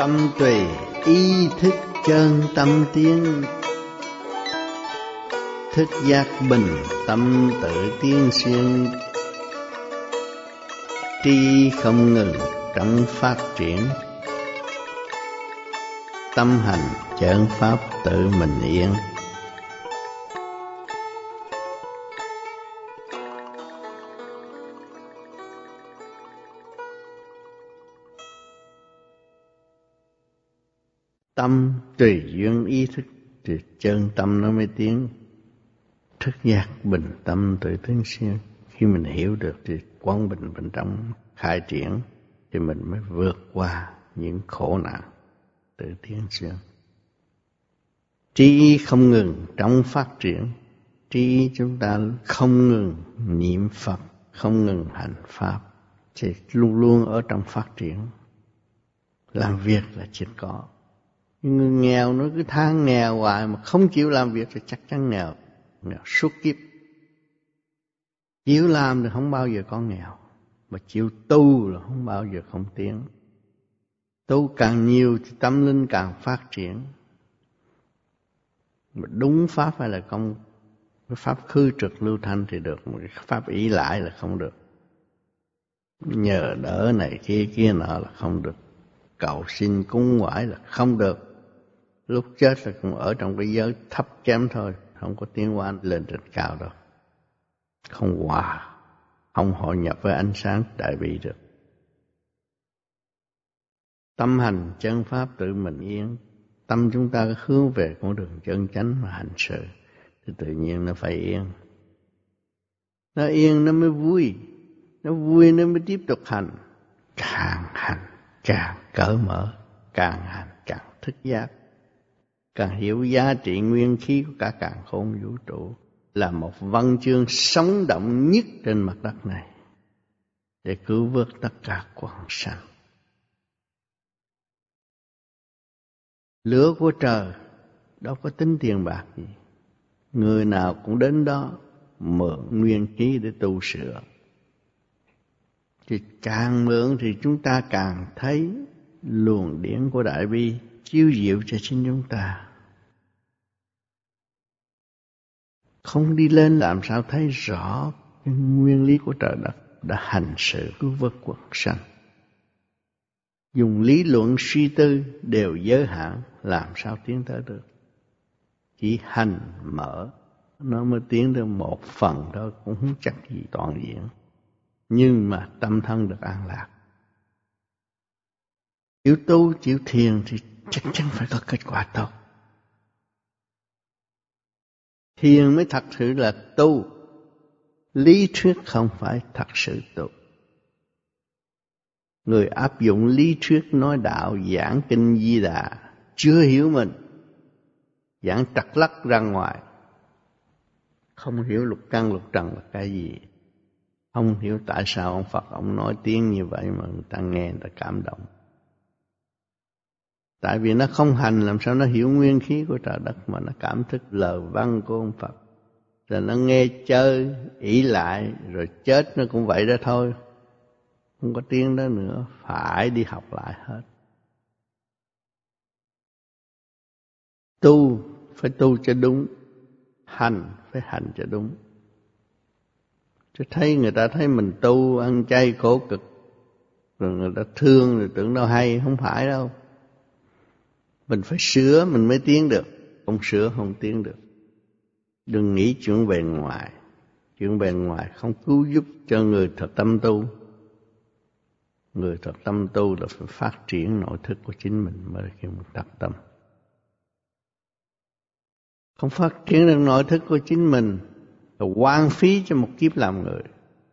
Tâm tùy ý thức chân tâm tiến, thức giác bình tâm tự tiến xuyên. Trí không ngừng trong phát triển, tâm hành chơn pháp tự mình yên. Tâm tùy duyên ý thức thì chân tâm nó mới tiến. Thức giác bình tâm tự tiến xuyên. Khi mình hiểu được thì quán bình bên trong khai triển thì mình mới vượt qua những khổ nạn tự tiến xuyên. Trí không ngừng trong phát triển, trí chúng ta không ngừng niệm Phật, không ngừng hành Pháp thì luôn luôn ở trong phát triển. Làm việc là chỉ có. Nhưng người nghèo nó cứ than nghèo hoài mà không chịu làm việc thì chắc chắn nghèo suốt kiếp. Chịu làm thì không bao giờ có nghèo, mà chịu tu là không bao giờ không tiến. Tu càng nhiều thì tâm linh càng phát triển. Mà đúng pháp hay là không, cái pháp khư trực lưu thanh thì được, mà cái pháp ỷ lại là không được. Nhờ đỡ này kia nọ là không được. Cầu xin cúng ngoại là không được. Lúc chết là cũng ở trong cái giới thấp kém thôi, không có tiến hóa lên trên cao đâu. Không hòa, không hội nhập với ánh sáng đại bi được. Tâm hành chân pháp tự mình yên. Tâm chúng ta hướng về con đường chân chánh mà hành sự thì tự nhiên nó phải yên. Nó yên nó mới vui, nó vui nó mới tiếp tục hành. Càng hành càng cởi mở, càng hành càng thức giác, càng hiểu giá trị nguyên khí của cả càn khôn vũ trụ là một văn chương sống động nhất trên mặt đất này để cứu vớt tất cả quần sanh. Lửa của trời đâu có tính tiền bạc gì, người nào cũng đến đó mượn nguyên khí để tu sửa. Thì càng mượn thì chúng ta càng thấy luồng điển của Đại Bi chiếu diệu cho chính chúng ta. Không đi lên làm sao thấy rõ cái nguyên lý của trời đất đã hành sự cứu vớt quần sanh. Dùng lý luận suy tư đều giới hạn, làm sao tiến tới được. Chỉ hành mở nó mới tiến được một phần thôi, cũng không chắc gì toàn diện. Nhưng mà tâm thân được an lạc. Chịu tu, chịu thiền thì chắc chắn phải có kết quả tốt. Thiền mới thật sự là tu. Lý thuyết không phải thật sự tu. Người áp dụng lý thuyết nói đạo, giảng kinh Di Đà chưa hiểu mình, giảng trật lắc ra ngoài, không hiểu lục căn lục trần là cái gì, không hiểu tại sao ông Phật ông nói tiếng như vậy mà người ta nghe người ta cảm động. Tại vì nó không hành làm sao nó hiểu nguyên khí của trời đất mà nó cảm thức lời văn của ông Phật. Rồi nó nghe chơi, ỷ lại, rồi chết nó cũng vậy đó thôi. Không có tiếng đó nữa, phải đi học lại hết. Tu, phải tu cho đúng. Hành, phải hành cho đúng. Chứ thấy người ta thấy mình tu, ăn chay khổ cực, rồi người ta thương, rồi tưởng đâu hay, không phải đâu. Mình phải sửa, mình mới tiến được. Không sửa, không tiến được. Đừng nghĩ chuyện bề ngoài. Chuyện bề ngoài không cứu giúp cho người thật tâm tu. Người thật tâm tu là phải phát triển nội thức của chính mình mới khi mình thật tâm. Không phát triển được nội thức của chính mình là hoang phí cho một kiếp làm người.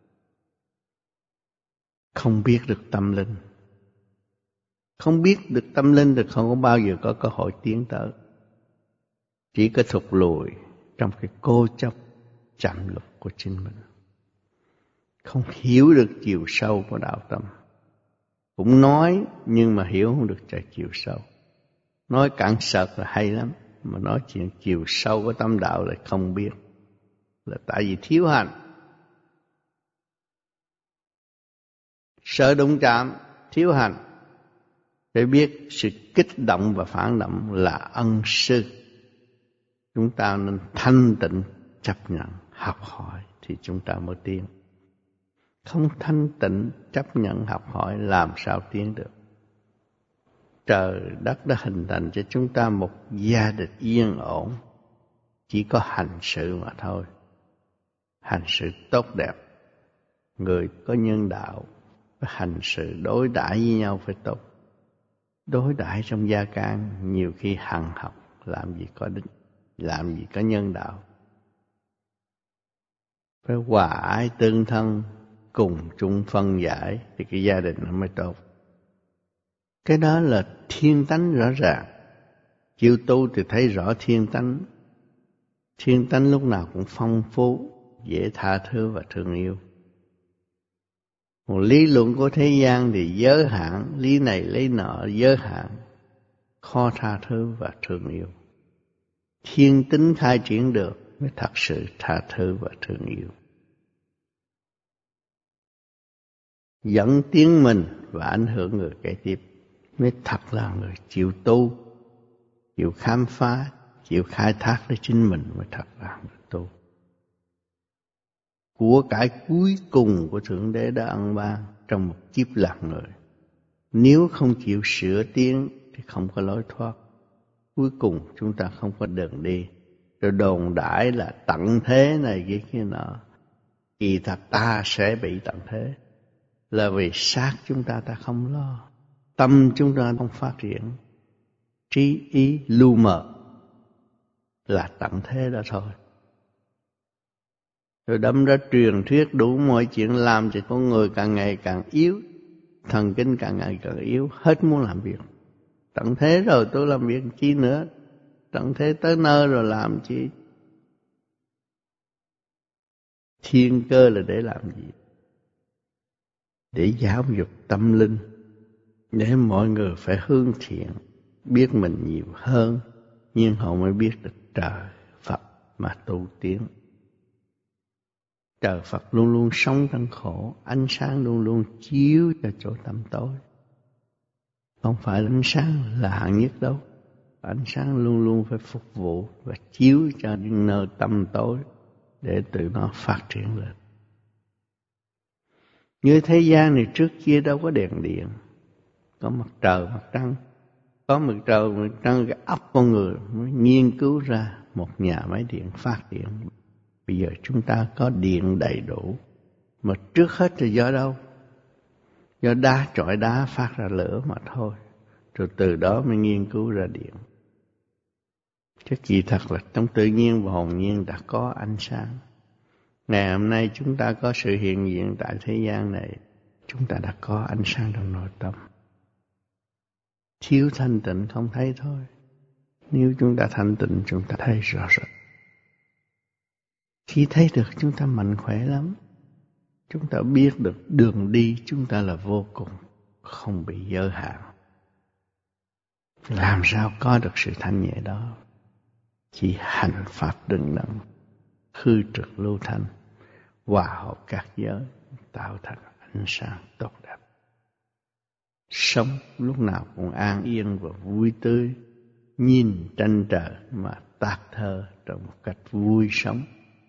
Không biết được tâm linh. Không biết được tâm linh thì không có bao giờ có cơ hội tiến tới. Chỉ có thụt lùi trong cái cô chấp chậm lục của chính mình. Không hiểu được chiều sâu của đạo tâm. Cũng nói nhưng mà hiểu không được chiều sâu. Nói cạn sợt là hay lắm, mà nói chuyện chiều sâu của tâm đạo lại không biết. Là tại vì thiếu hành. Sợ đụng chạm, thiếu hành. để biết sự kích động và phản động là ân sư. Chúng ta nên thanh tịnh chấp nhận học hỏi thì chúng ta mới tiến. Không thanh tịnh chấp nhận học hỏi làm sao tiến được. Trời đất đã hình thành cho chúng ta một gia đình yên ổn, chỉ có hành sự mà thôi. Hành sự tốt đẹp, người có nhân đạo, hành sự đối đãi với nhau phải tốt. Đối đãi trong gia can nhiều khi hằn học, làm gì có đích, làm gì có nhân đạo. Phải hòa ái tương thân, cùng chung phân giải thì cái gia đình nó mới tốt. Cái đó là thiên tánh rõ ràng. Chịu tu thì thấy rõ thiên tánh. Thiên tánh lúc nào cũng phong phú, dễ tha thứ và thương yêu. Một lý luận của thế gian thì giới hạn, lý này lý nọ giới hạn, khó tha thứ và thương yêu. Thiên tính khai triển được mới thật sự tha thứ và thương yêu. Dẫn tiến mình và ảnh hưởng người kế tiếp mới thật là người chịu tu, chịu khám phá, chịu khai thác lấy chính mình mới thật là người tu. Của cải cuối cùng của Thượng Đế đã ân ban trong một kiếp làm người. Nếu không chịu sửa tiến thì không có lối thoát. Cuối cùng chúng ta không có đường đi. Rồi đồn đãi là tận thế này kia nọ. Kỳ thật ta sẽ bị tận thế. Là vì xác chúng ta không lo. Tâm chúng ta không phát triển. Trí ý lu mờ là tận thế đó thôi. Rồi đâm ra truyền thuyết đủ mọi chuyện làm cho con người càng ngày càng yếu. Thần kinh càng ngày càng yếu, hết muốn làm việc. Tận thế rồi tôi làm việc chi nữa. Tận thế tới nơi rồi làm chi. Thiên cơ là để làm gì? Để giáo dục tâm linh. Để mọi người phải hướng thiện, biết mình nhiều hơn. Nhưng họ mới biết được trời Phật mà tu tiến. Trời Phật luôn luôn sống trong khổ, ánh sáng luôn luôn chiếu cho chỗ tăm tối. Không phải ánh sáng là hạng nhất đâu. Ánh sáng luôn luôn phải phục vụ và chiếu cho những nơi tăm tối để tự nó phát triển lên. Như thế gian này trước kia đâu có đèn điện, có mặt trời, mặt trăng. Có mặt trời, mặt trăng cái óc con người mới nghiên cứu ra một nhà máy điện phát điện. Bây giờ chúng ta có điện đầy đủ. Mà trước hết là do đâu? Do đá chọi đá phát ra lửa mà thôi. Rồi từ đó mới nghiên cứu ra điện. Chứ kỳ thật là trong tự nhiên và hồn nhiên đã có ánh sáng. Ngày hôm nay chúng ta có sự hiện diện tại thế gian này. Chúng ta đã có ánh sáng trong nội tâm. Thiếu thanh tịnh không thấy thôi. Nếu chúng ta thanh tịnh chúng ta thấy rõ rệt. Khi thấy được chúng ta mạnh khỏe lắm. Chúng ta biết được đường đi chúng ta là vô cùng, không bị giới hạn. Làm sao có được sự thanh nhẹ đó? Chỉ hành pháp đừng đẳng, hư trực lưu thanh, hòa hợp các giới, tạo thành ánh sáng tốt đẹp. Sống lúc nào cũng an yên và vui tươi, nhìn tranh trời mà tác thơ trong một cách vui sống.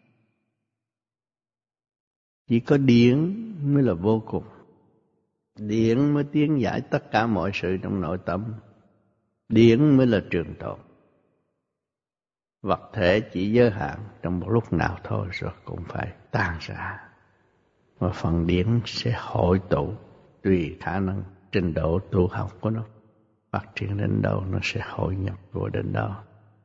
Chỉ có điển mới là vô cùng. Điển mới tiến giải tất cả mọi sự trong nội tâm. Điển mới là trường tồn. Vật thể chỉ giới hạn trong một lúc nào thôi rồi cũng phải tan rã. Và phần điển sẽ hội tụ tùy khả năng trình độ tu học của nó. Phát triển đến đâu nó sẽ hội nhập vào đến đó.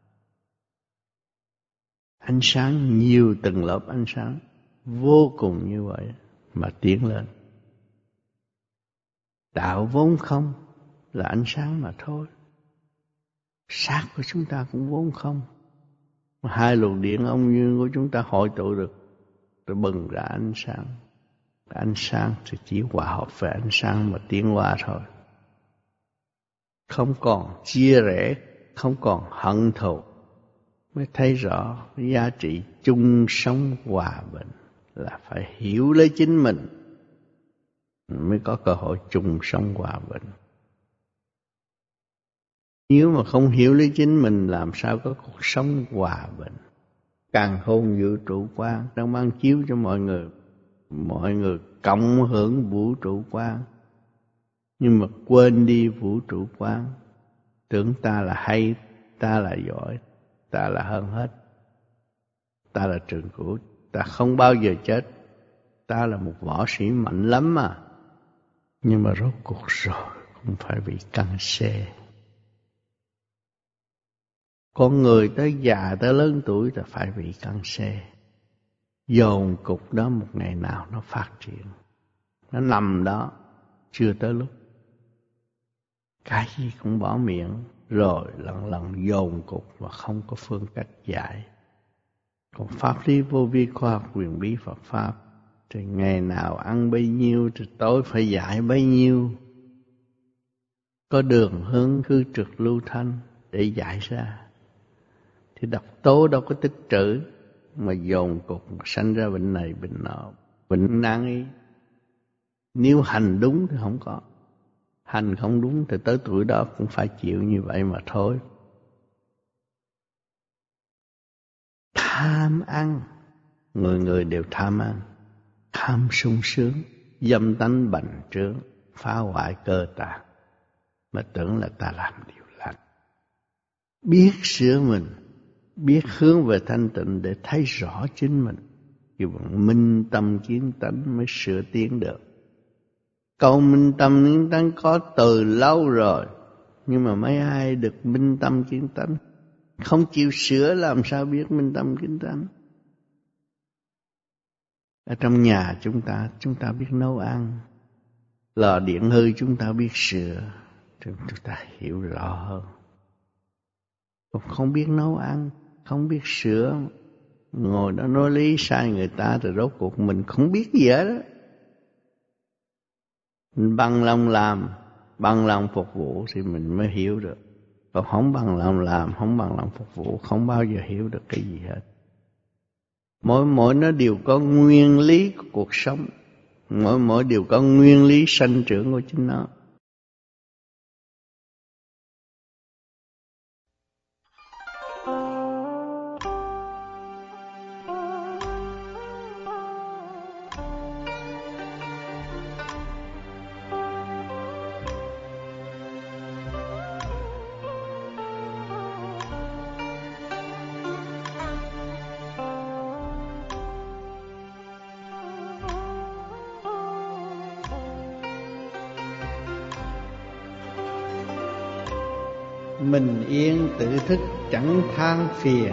Ánh sáng nhiều từng lớp ánh sáng vô cùng như vậy mà tiến lên. Đạo vốn không là ánh sáng mà thôi. Xác của chúng ta cũng vốn không. Hai luồng điện âm dương của chúng ta hội tụ được rồi bừng ra ánh sáng. Ánh sáng thì chỉ hòa hợp với ánh sáng mà tiến hóa thôi. Không còn chia rẽ, không còn hận thù. Mới thấy rõ giá trị chung sống hòa bình là phải hiểu lấy chính mình mới có cơ hội chung sống hòa bình. Nếu mà không hiểu lấy chính mình, làm sao có cuộc sống hòa bình. Càn khôn vũ trụ quan đang ban chiếu cho mọi người cộng hưởng vũ trụ quan, nhưng mà quên đi vũ trụ quan, tưởng ta là hay, ta là giỏi, ta là hơn hết, ta là trường cửu, ta không bao giờ chết, ta là một võ sĩ mạnh lắm mà. Nhưng mà rốt cuộc rồi cũng phải bị căng xe. Con người tới già tới lớn tuổi là phải bị căng xe. Dồn cục đó một ngày nào nó phát triển. Nó nằm đó, chưa tới lúc. Cái gì cũng bỏ miệng, rồi lần lần dồn cục và không có phương cách giải. Còn pháp lý vô vi khoa học quyền bí Phật Pháp, thì ngày nào ăn bấy nhiêu thì tối phải giải bấy nhiêu. Có đường hướng khứ trực lưu thanh để giải ra. Thì độc tố đâu có tích trữ, mà dồn cục mà sanh ra bệnh này bệnh nọ, bệnh nan y. Nếu hành đúng thì không có, hành không đúng thì tới tuổi đó cũng phải chịu như vậy mà thôi. Tham ăn, người người đều tham ăn, tham sung sướng, dâm tánh bành trướng, phá hoại cơ tạng, mà tưởng là ta làm điều lành. Biết sửa mình, biết hướng về thanh tịnh để thấy rõ chính mình, thì bằng minh tâm kiến tánh mới sửa tiến được. Câu minh tâm kiến tánh có từ lâu rồi, nhưng mà mấy ai được minh tâm kiến tánh, không chịu sửa làm sao biết minh tâm kiến tánh. Ở trong nhà chúng ta biết nấu ăn, lò điện hư chúng ta biết sửa, chúng ta hiểu rõ hơn. Còn không biết nấu ăn, không biết sửa, ngồi đó nói lý sai người ta, rồi rốt cuộc mình không biết gì hết đó. Mình bằng lòng làm, bằng lòng phục vụ thì mình mới hiểu được. Còn không bằng lòng làm, không bằng lòng phục vụ, không bao giờ hiểu được cái gì hết. Mỗi nó đều có nguyên lý của cuộc sống, mỗi đều có nguyên lý sanh trưởng của chính nó. Mình yên tự thức chẳng than phiền,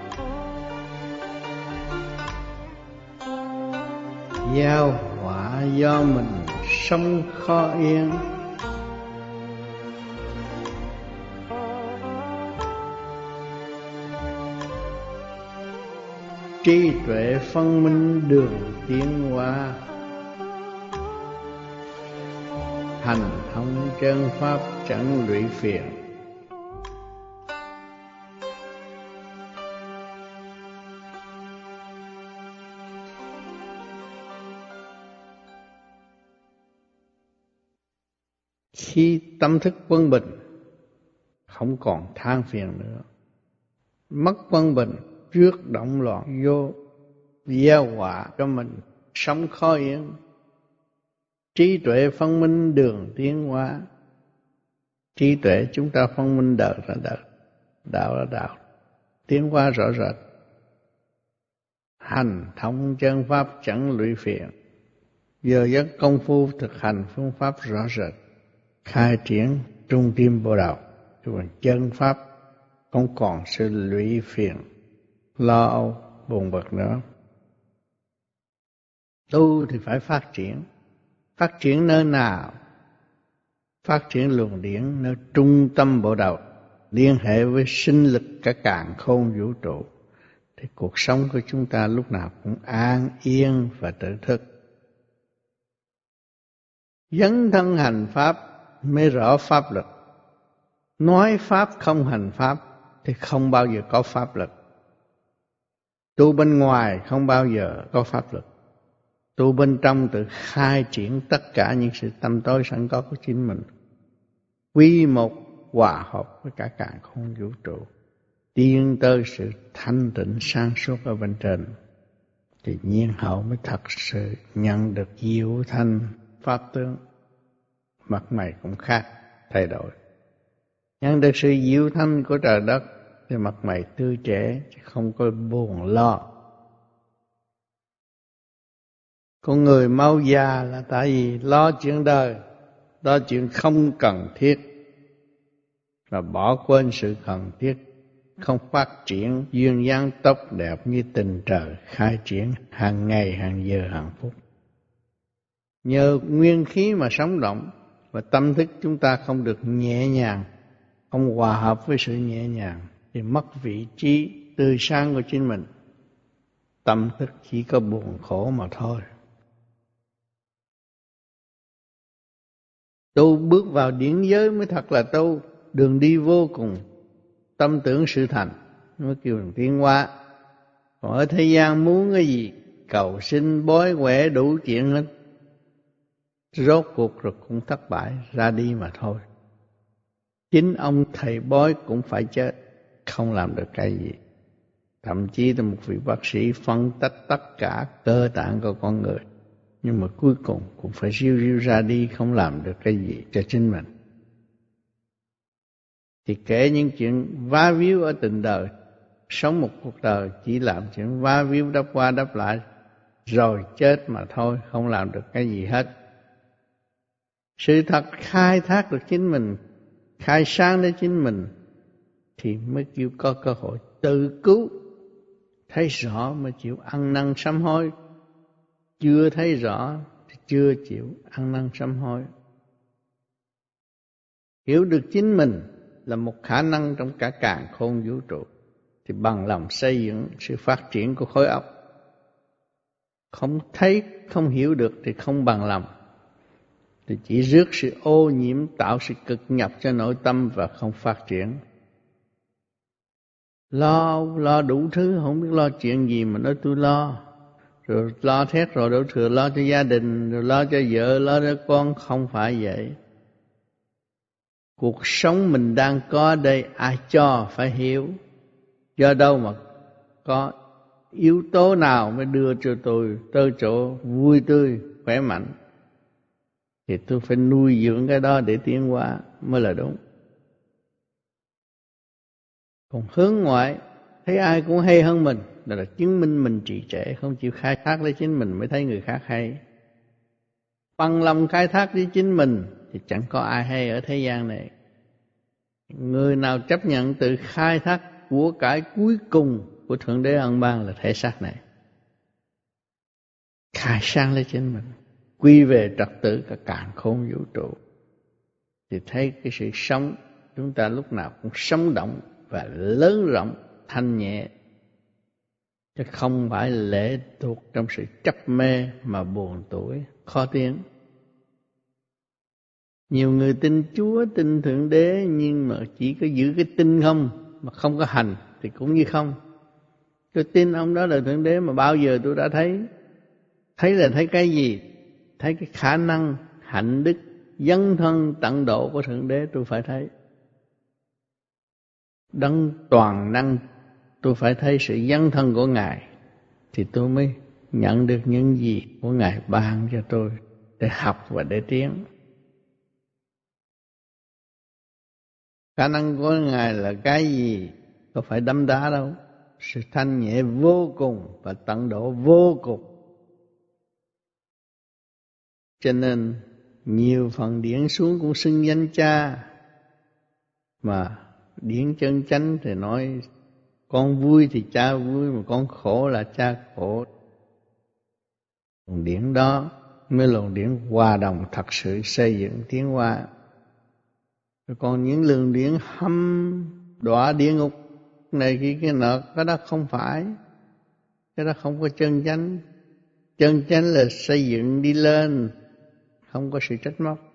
gieo họa do mình sống khó yên. Trí tuệ phân minh đường tiến hóa, hành thông chân pháp chẳng lụy phiền. Khi tâm thức quân bình, không còn than phiền nữa. Mất quân bình, rước động loạn vô, gieo họa cho mình sống khó yên. Trí tuệ phân minh đường tiến hóa. Trí tuệ chúng ta phân minh đời ra đời, đạo ra đạo, tiến hóa rõ rệt. Hành thông chân pháp chẳng lụy phiền. Giờ giấc công phu thực hành phương pháp rõ rệt, khai triển trung tim bộ đầu, chân pháp không còn sự lụy phiền, lo âu, buồn bực nữa. Tu thì phải phát triển. Phát triển nơi nào? Phát triển luồng điển nơi trung tâm bộ đầu, liên hệ với sinh lực cả càn khôn vũ trụ, thì cuộc sống của chúng ta lúc nào cũng an yên và tự thức. Dấn thân hành pháp mới rõ pháp lực. Nói pháp không hành pháp thì không bao giờ có pháp lực. Tu bên ngoài không bao giờ có pháp lực. Tu bên trong tự khai triển tất cả những sự tâm tối sẵn có của chính mình. Quy một hòa hợp với cả càn khôn vũ trụ, tiến tới sự thanh tịnh sáng suốt ở bên trên, thì nhiên hậu mới thật sự nhận được diệu thanh pháp tướng, mặt mày cũng khác thay đổi. Nhận được sự diệu thanh của trời đất thì mặt mày tươi trẻ, chứ không có buồn lo. Con người mau già là tại vì lo chuyện đời, lo chuyện không cần thiết, và bỏ quên sự cần thiết, không phát triển duyên dáng tốt đẹp như tình trời khai triển hàng ngày, hàng giờ, hàng phút. Nhờ nguyên khí mà sống động, và tâm thức chúng ta không được nhẹ nhàng, không hòa hợp với sự nhẹ nhàng, thì mất vị trí tươi sáng của chính mình. Tâm thức chỉ có buồn khổ mà thôi. Tu bước vào điển giới mới thật là tu, đường đi vô cùng, tâm tưởng sự thành mới kêu là tiến hóa. Còn ở thế gian muốn cái gì, cầu xin bói quẻ đủ chuyện hết, rốt cuộc rồi cũng thất bại, ra đi mà thôi. Chính ông thầy bói cũng phải chết, không làm được cái gì. Thậm chí là một vị bác sĩ phân tích tất cả cơ tạng của con người, nhưng mà cuối cùng cũng phải riu riu ra đi, không làm được cái gì cho chính mình. Thì kể những chuyện vá víu ở tình đời, sống một cuộc đời chỉ làm chuyện vá víu đắp qua đắp lại, rồi chết mà thôi, không làm được cái gì hết. Sự thật khai thác được chính mình, khai sáng đến chính mình, thì mới chịu có cơ hội tự cứu. Thấy rõ mới chịu ăn năn sám hối, chưa thấy rõ thì chưa chịu ăn năn sám hối. Hiểu được chính mình là một khả năng trong cả càn khôn vũ trụ, thì bằng lòng xây dựng sự phát triển của khối óc. Không thấy, không hiểu được thì không bằng lòng, thì chỉ rước sự ô nhiễm, tạo sự cực nhập cho nội tâm và không phát triển. Lo đủ thứ, không biết lo chuyện gì mà nói tôi lo. Rồi lo thét rồi đổ thừa, lo cho gia đình, rồi lo cho vợ, lo cho con. Không phải vậy. Cuộc sống mình đang có đây ai cho phải hiểu. Do đâu mà có yếu tố nào mới đưa cho tôi tới chỗ vui tươi, khỏe mạnh, thì tôi phải nuôi dưỡng cái đó để tiến hóa mới là đúng. Còn hướng ngoại, thấy ai cũng hay hơn mình, là chứng minh mình trì trệ, không chịu khai thác lấy chính mình mới thấy người khác hay. Bằng lòng khai thác với chính mình thì chẳng có ai hay ở thế gian này. Người nào chấp nhận tự khai thác của cải cuối cùng của Thượng Đế ân ban là thể xác này, khai sáng lấy chính mình, quy về trật tự cả càn khôn vũ trụ, thì thấy cái sự sống chúng ta lúc nào cũng sống động và lớn rộng, thanh nhẹ, chứ không phải lệ thuộc trong sự chấp mê mà buồn tủi, khó tiến. Nhiều người tin Chúa, tin Thượng Đế, nhưng mà chỉ có giữ cái tin không, mà không có hành thì cũng như không. Tôi tin ông đó là Thượng Đế mà bao giờ tôi đã thấy. Thấy là thấy cái gì? Thấy cái khả năng, hạnh đức, dấn thân tận độ của Thượng Đế tôi phải thấy. Đấng toàn năng tôi phải thấy sự dấn thân của Ngài, thì tôi mới nhận được những gì của Ngài ban cho tôi để học và để tiến. Khả năng của Ngài là cái gì? Có phải đấm đá đâu. Sự thanh nhẹ vô cùng và tận độ vô cùng. Cho nên nhiều phần điển xuống cũng xưng danh Cha, mà điển chân chánh thì nói con vui thì Cha vui, mà con khổ là Cha khổ. Luồng điển đó mới luồng điển hòa đồng thật sự xây dựng tiến hóa. Còn những luồng điển hâm đọa địa ngục này cái nọ, cái đó không phải, cái đó không có chân chánh. Chân chánh là xây dựng đi lên, không có sự trách móc.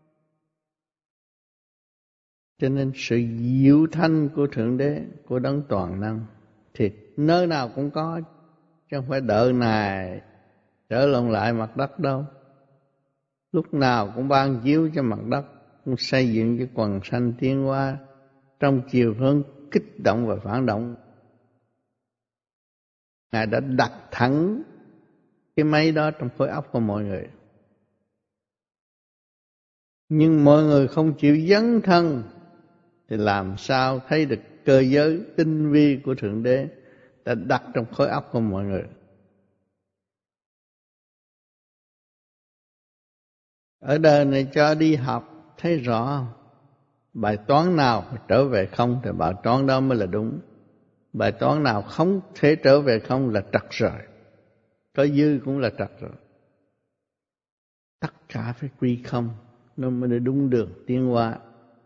Cho nên sự diệu thanh của Thượng Đế, của Đấng toàn năng thì nơi nào cũng có, chứ không phải đợi này trở lộn lại mặt đất đâu. Lúc nào cũng ban chiếu cho mặt đất, cũng xây dựng cái quần sanh tiến hóa trong chiều hướng kích động và phản động. Ngài đã đặt thẳng cái máy đó trong khối óc của mọi người. Nhưng mọi người không chịu dấn thân thì làm sao thấy được cơ giới tinh vi của Thượng Đế đã đặt trong khối óc của mọi người. Ở đời này cho đi học thấy rõ bài toán nào trở về không thì bài toán đó mới là đúng. Bài toán nào không thể trở về không là trật rồi. Có dư cũng là trật rồi. Tất cả phải quy không, nó mới đúng đường tiến hóa.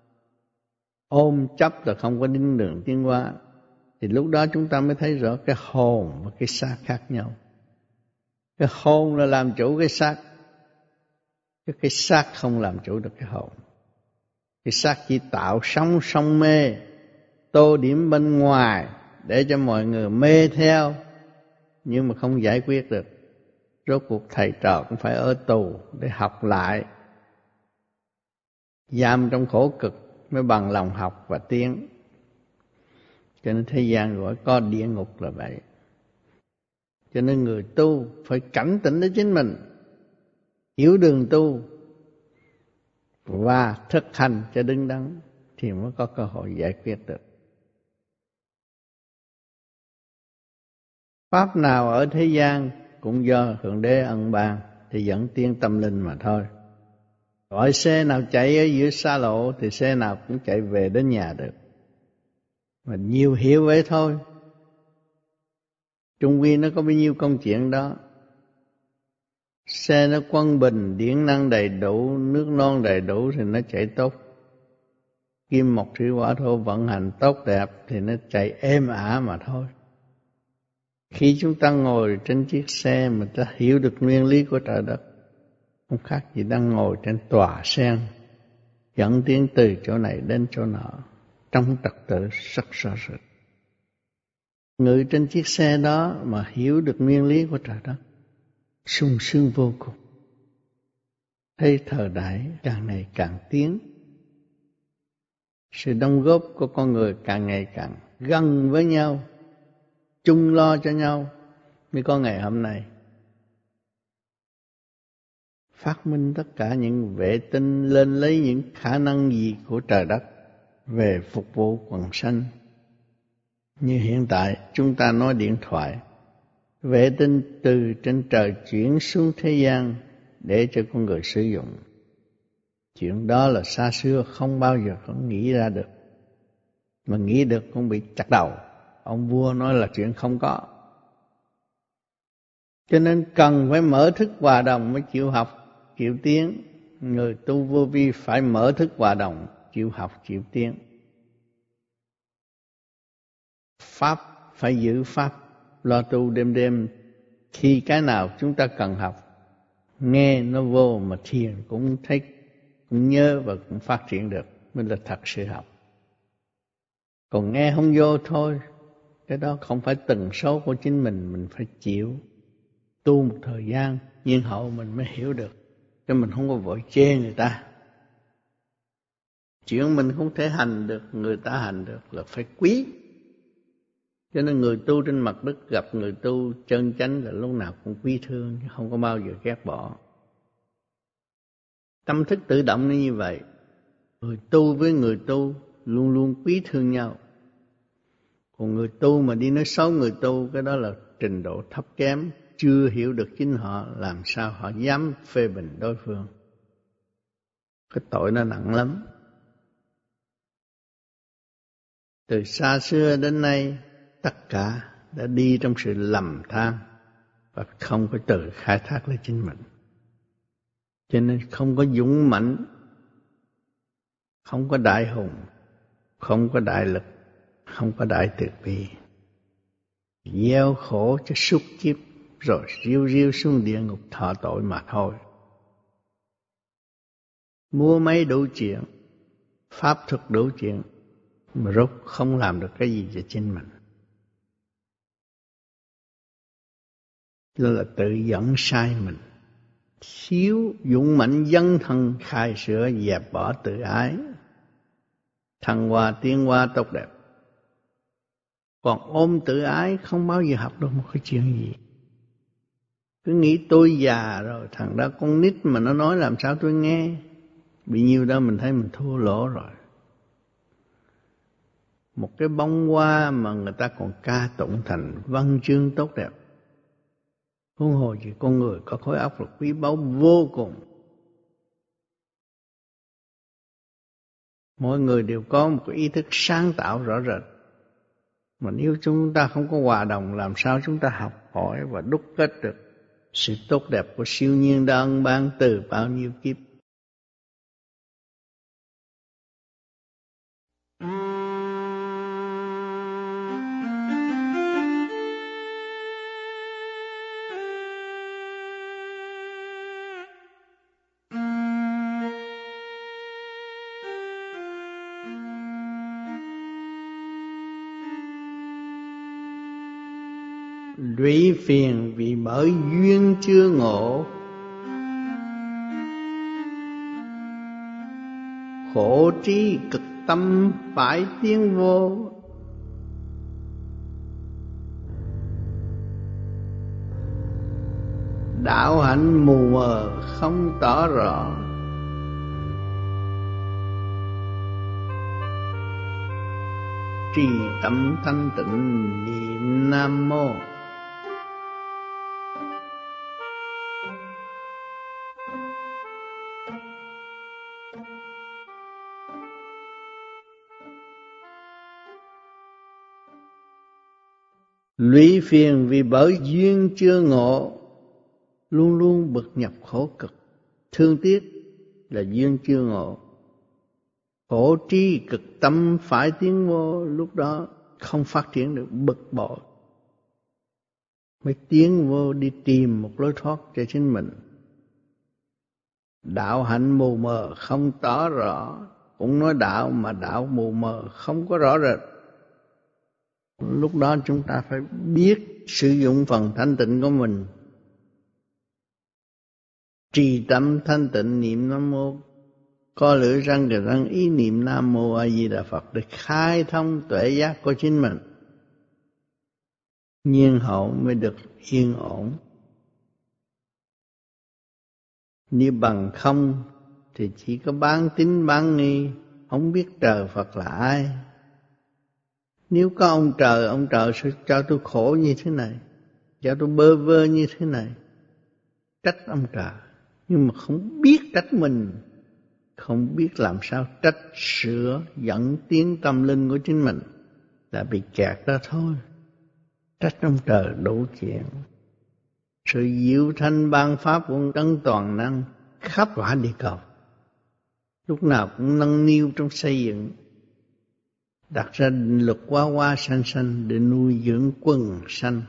Ôm chấp là không có đúng đường tiến hóa, thì lúc đó chúng ta mới thấy rõ cái hồn và cái xác khác nhau. Cái hồn là làm chủ cái xác, cái xác không làm chủ được cái hồn. Cái xác chỉ tạo sóng sông mê, tô điểm bên ngoài để cho mọi người mê theo, nhưng mà không giải quyết được. Rốt cuộc thầy trò cũng phải ở tù để học lại, giam trong khổ cực mới bằng lòng học và tiến. Cho nên thế gian gọi có địa ngục là vậy. Cho nên người tu phải cảnh tỉnh đến chính mình, hiểu đường tu và thực hành cho đứng đắn thì mới có cơ hội giải quyết được. Pháp nào ở thế gian cũng do Thượng Đế ân ban thì dẫn tiến tâm linh mà thôi. Gọi xe nào chạy ở giữa xa lộ thì xe nào cũng chạy về đến nhà được. Mà nhiều hiểu vậy thôi. Trung quy nó có bao nhiêu công chuyện đó. Xe nó quân bình, điện năng đầy đủ, nước non đầy đủ thì nó chạy tốt. Kim mộc thủy hỏa thổ vận hành tốt đẹp thì nó chạy êm ả mà thôi. Khi chúng ta ngồi trên chiếc xe mà ta hiểu được nguyên lý của trời đất, không khác gì đang ngồi trên tòa sen, dẫn tiến từ chỗ này đến chỗ nọ, trong trật tự rất rõ rệt. Ngự trên chiếc xe đó mà hiểu được nguyên lý của trời đất, sung sướng vô cùng. Thấy thời đại càng ngày càng tiến, sự đóng góp của con người càng ngày càng gần với nhau, chung lo cho nhau mới có ngày hôm nay. Phát minh tất cả những vệ tinh lên lấy những khả năng gì của trời đất về phục vụ quần sanh. Như hiện tại chúng ta nói điện thoại, vệ tinh từ trên trời chuyển xuống thế gian để cho con người sử dụng. Chuyện đó là xa xưa, không bao giờ không nghĩ ra được. Mà nghĩ được cũng bị chặt đầu. Ông vua nói là chuyện không có. Cho nên cần phải mở thức hòa đồng mới chịu học, chịu tiến. Người tu vô vi phải mở thức hòa đồng, chịu học, chịu tiến. Pháp phải giữ pháp, lo tu đêm đêm. Khi cái nào chúng ta cần học, nghe nó vô mà thiền cũng thấy, cũng nhớ và cũng phát triển được, mới là thật sự học. Còn nghe không vô thôi, cái đó không phải tần số của chính mình phải chịu. Tu một thời gian, nhiên hậu mình mới hiểu được. Cho mình không có vội chê người ta. Chuyện mình không thể hành được, người ta hành được là phải quý. Cho nên người tu trên mặt đất gặp người tu chân chánh là lúc nào cũng quý thương, không có bao giờ ghét bỏ. Tâm thức tự động như vậy. Người tu với người tu luôn luôn quý thương nhau. Còn người tu mà đi nói xấu người tu, cái đó là trình độ thấp kém, chưa hiểu được chính họ, làm sao họ dám phê bình đối phương. Cái tội nó nặng lắm. Từ xa xưa đến nay, tất cả đã đi trong sự lầm than và không có tự khai thác lấy chính mình. Cho nên không có dũng mãnh, không có đại hùng, không có đại lực, không có đại từ bi. Gieo khổ cho súc kiếp rồi riu riu xuống địa ngục thọ tội mà thôi. Mua máy đủ chuyện, pháp thuật đủ chuyện, mà rốt không làm được cái gì cho chính mình. Đó là tự dẫn sai mình, Hiếu dũng mạnh dân thân, khai sửa dẹp bỏ tự ái, thăng hoa tiến hóa tốt đẹp. Còn ôm tự ái không bao giờ học được một cái chuyện gì. Cứ nghĩ tôi già rồi, thằng đó con nít mà nó nói làm sao tôi nghe. Bị nhiêu đó mình thấy mình thua lỗ rồi. Một cái bông hoa mà người ta còn ca tụng thành văn chương tốt đẹp. Huống hồ chỉ con người có khối óc là quý báu vô cùng. Mỗi người đều có một cái ý thức sáng tạo rõ rệt. Mà nếu chúng ta không có hòa đồng, làm sao chúng ta học hỏi và đúc kết được sự tốt đẹp của siêu nhiên đã ân ban từ bao nhiêu kiếp. Lụy phiền vì bởi duyên chưa ngộ, khổ trí cực tâm phải tiến vô. Đạo hạnh mù mờ không tỏ rõ, trì tâm thanh tịnh niệm Nam Mô. Lụy phiền vì bởi duyên chưa ngộ, luôn luôn bực nhập khổ cực. Thương tiếc là duyên chưa ngộ. Khổ trí cực tâm phải tiến vô, lúc đó không phát triển được, bực bội. Mới tiến vô đi tìm một lối thoát cho chính mình. Đạo hạnh mù mờ không tỏ rõ, cũng nói đạo mà đạo mù mờ không có rõ rệt. Lúc đó chúng ta phải biết sử dụng phần thanh tịnh của mình. Trì tâm thanh tịnh niệm Nam Mô, co lưỡi răng kề răng ý niệm Nam Mô A Di Đà Phật để khai thông tuệ giác của chính mình. Nhiên hậu mới được yên ổn. Nếu bằng không thì chỉ có bán tín bán nghi, không biết trời Phật là ai. Nếu có ông trời sẽ cho tôi khổ như thế này, cho tôi bơ vơ như thế này. Trách ông trời, nhưng mà không biết trách mình, không biết làm sao trách sửa dẫn tiến tâm linh của chính mình, là bị kẹt đó thôi. Trách ông trời đủ chuyện. Sự diệu thanh ban pháp của Đấng toàn năng khắp quả địa cầu, lúc nào cũng nâng niu trong xây dựng, đặt ra định luật hoa hoa xanh xanh để nuôi dưỡng quần sanh.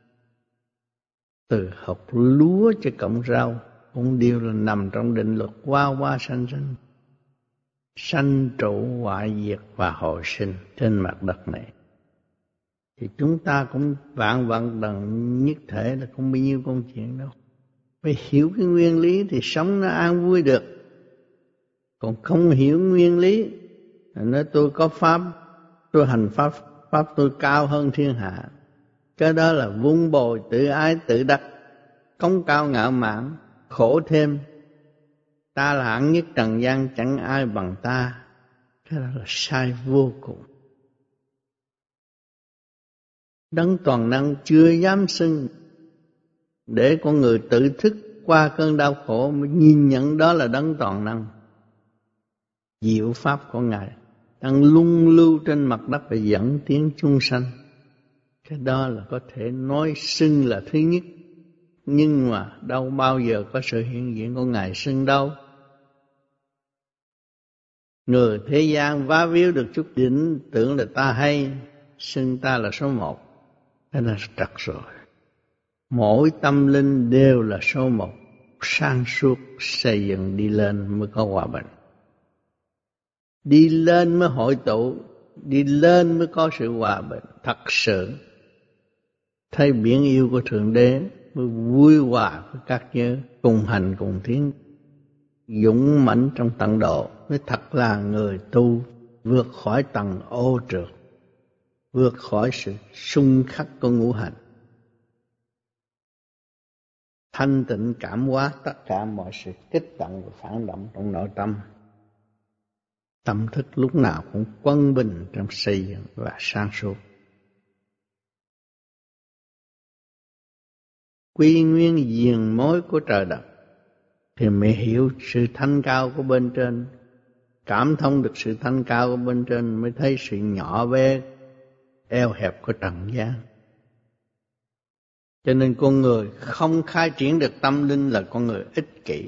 Từ học lúa cho cọng rau cũng đều là nằm trong định luật hoa hoa xanh xanh, sanh trụ hoại diệt và hồi sinh trên mặt đất này. Thì chúng ta cũng vạn vận đấng nhất thể là không bao nhiêu công chuyện đâu. Phải hiểu cái nguyên lý thì sống nó an vui được. Còn không hiểu nguyên lý, nói tôi có pháp, tôi hành pháp, pháp tôi cao hơn thiên hạ. Cái đó là vun bồi tự ái tự đắc, cống cao ngạo mạn, khổ thêm. Ta là hạng nhất trần gian, chẳng ai bằng ta. Cái đó là sai vô cùng. Đấng toàn năng chưa dám xưng, để con người tự thức qua cơn đau khổ mới nhìn nhận đó là đấng toàn năng. Diệu pháp của Ngài đang lung lưu trên mặt đất để dẫn tiến chúng sanh. Cái đó là có thể nói xưng là thứ nhất, nhưng mà đâu bao giờ có sự hiện diện của Ngài xưng đâu. Người thế gian vá víu được chút đỉnh, tưởng là ta hay, xưng ta là số một. Thế là trật rồi. Mỗi tâm linh đều là số một, sáng suốt, xây dựng đi lên mới có hòa bình. Đi lên mới hội tụ, đi lên mới có sự hòa bình thật sự. Thấy biển yêu của Thượng Đế mới vui hòa với các giới, cùng hành cùng tiến, dũng mãnh trong tận độ, mới thật là người tu vượt khỏi tầng ô trượt, vượt khỏi sự xung khắc của ngũ hành, thanh tịnh cảm hóa tất cả mọi sự kích động và phản động trong nội tâm. Tâm thức lúc nào cũng quân bình trong xây dựng và sáng suốt. Quy nguyên diền mối của trời đất thì mới hiểu sự thanh cao của bên trên, cảm thông được sự thanh cao của bên trên, mới thấy sự nhỏ bé eo hẹp của trần gian. Cho nên con người không khai triển được tâm linh là con người ích kỷ.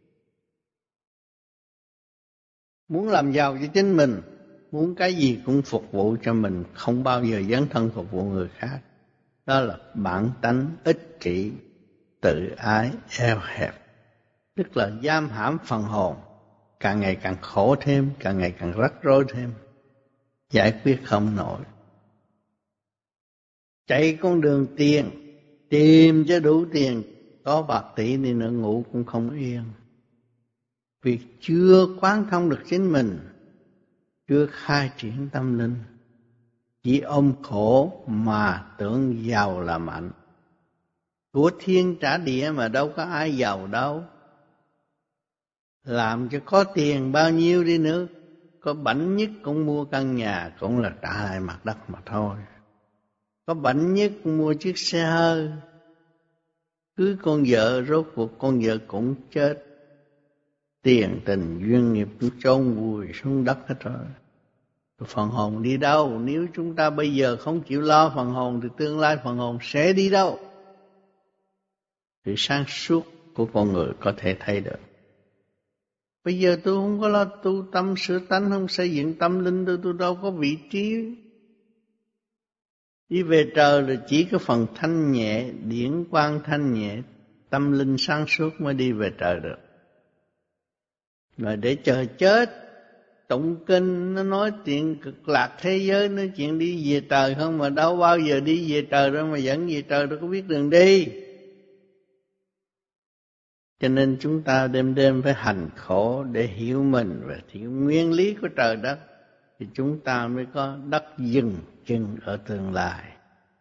Muốn làm giàu cho chính mình, muốn cái gì cũng phục vụ cho mình, không bao giờ dấn thân phục vụ người khác. Đó là bản tánh ích kỷ, tự ái, eo hẹp, tức là giam hãm phần hồn, càng ngày càng khổ thêm, càng ngày càng rắc rối thêm, giải quyết không nổi. Chạy con đường tiền, tìm cho đủ tiền, có bạc tỷ đi nữa ngủ cũng không yên. Vì chưa quán thông được chính mình, chưa khai triển tâm linh, chỉ ôm khổ mà tưởng giàu là mạnh. Của thiên trả địa mà đâu có ai giàu đâu. Làm cho có tiền bao nhiêu đi nữa, có bảnh nhất cũng mua căn nhà, cũng là trả lại mặt đất mà thôi. Có bảnh nhất cũng mua chiếc xe hơi, cưới con vợ rốt cuộc con vợ cũng chết. Tiền tình duyên nghiệp cũng chôn vùi xuống đất hết rồi. Phần hồn đi đâu? Nếu chúng ta bây giờ không chịu lo phần hồn thì tương lai phần hồn sẽ đi đâu? Sự sáng suốt của con người có thể thấy được. Bây giờ tôi không có lo tu tâm sửa tánh, không xây dựng tâm linh, tôi đâu có vị trí. Đi về trời là chỉ có phần thanh nhẹ, điển quang thanh nhẹ, tâm linh sáng suốt mới đi về trời được. Rồi để chờ chết, tụng kinh nó nói chuyện cực lạc thế giới, nói chuyện đi về trời không, mà đâu bao giờ đi về trời đâu mà dẫn về trời, đâu có biết đường đi. Cho nên chúng ta đêm đêm phải hành khổ để hiểu mình và hiểu nguyên lý của trời đất, thì chúng ta mới có đất dừng chân ở tương lai.